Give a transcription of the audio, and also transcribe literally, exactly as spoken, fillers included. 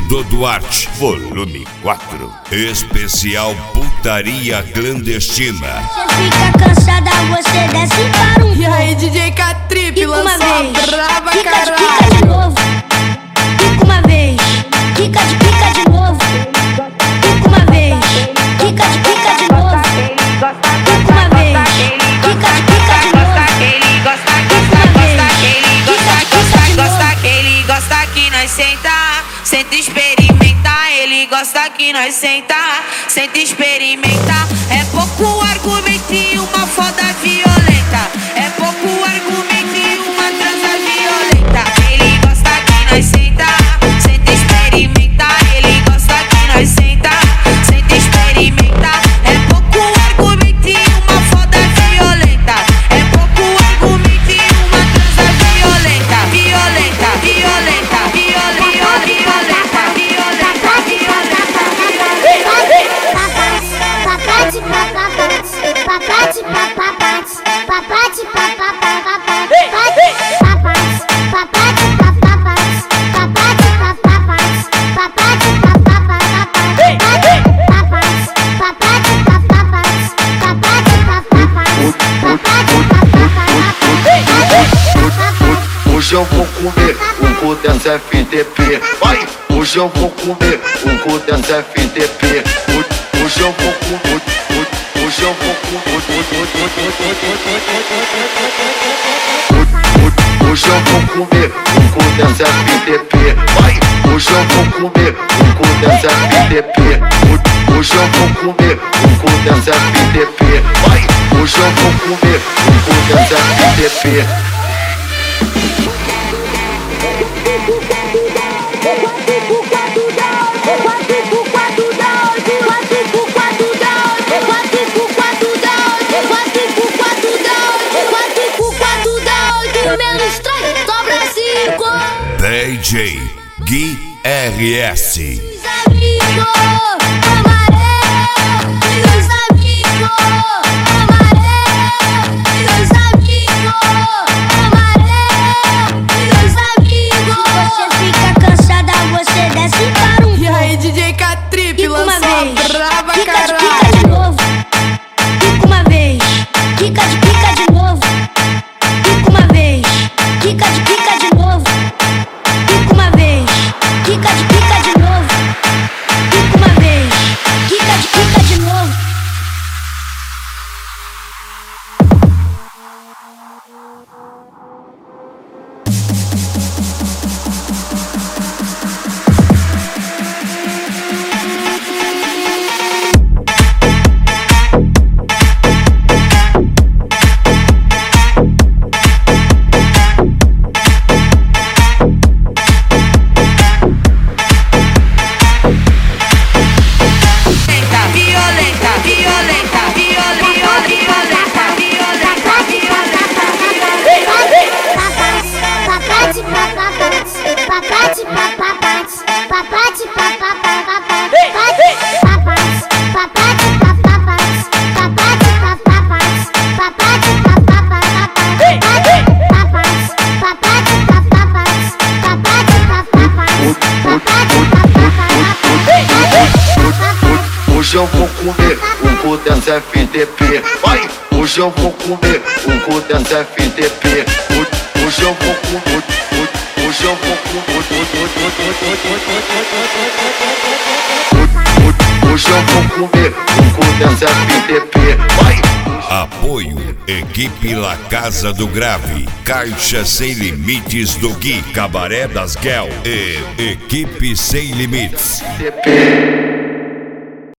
do Duarte, volume quatro. Especial Putaria Clandestina. Você fica cansada, você desce para um. E aí, D J K-Trip, lançou a brava, quica caralho. de quica de novo. Quica uma vez. Quica de quica de novo. Quica uma vez. Quica de quica de novo. Quica uma vez. Quica de quica de novo. Ele gosta, gosta, gosta, ele gosta, gosta, gosta, que ele gosta que nós senta, senta experimentar. Ele gosta que nós senta, senta experimentar. É pouco argumento e uma foda violenta. É pouco argumento e uma transa violenta. Ele gosta que nós senta, senta experimentar. Ele gosta que nós senta, senta experimentar. É pouco argumento e uma foda violenta. É pouco argumento e uma transa violenta. Violenta, violenta, violenta, violenta, violenta, violenta. Papate, papapate, papate, papapate, papate, papapate, papate, papate, papapate, papate, papapate, papate, Hoje eu vou comer um cu dessa F T P. Vai! Hoje eu vou comer um cu dessa F T P. Hoje eu vou comer. Hoje eu vou comer. Hoje eu vou comer um cu dessa F T P. Vai! Hoje eu vou comer um cu dessa F T P. Hoje eu vou comer um cu dessa F T P. Vai! Hoje eu vou comer um cu dessa F T P. D J Gui R S. Você fica cansada, você desce para um. E aí, D J K-Trip, Quica uma lançou a vez. brava, Quica de quica caralho. de novo. Quica uma vez. Quica de quica de novo. Quica uma vez. Quica de quica de novo. Quica uma vez. Quica de quica de novo. Quica uma vez. Quica de quica de novo. Violenta, violenta, violenta, violenta, violenta, violenta, papate, papapate, papate, papapate, papate, papapate, papate, papate, papapate, papate, papapate, papate, papapate, papate, Hoje eu vou comer um cu dessa F T P. Vai! Hoje eu vou comer um cu dessa F T P. Hoje eu vou comer. Hoje eu vou comer. Hoje eu vou comer um cu dessa F T P. Vai! Apoio Equipe La Casa do Grave, Caixa Sem Limites do Gui, Cabaré das Guel e Equipe Sem Limites. F T P.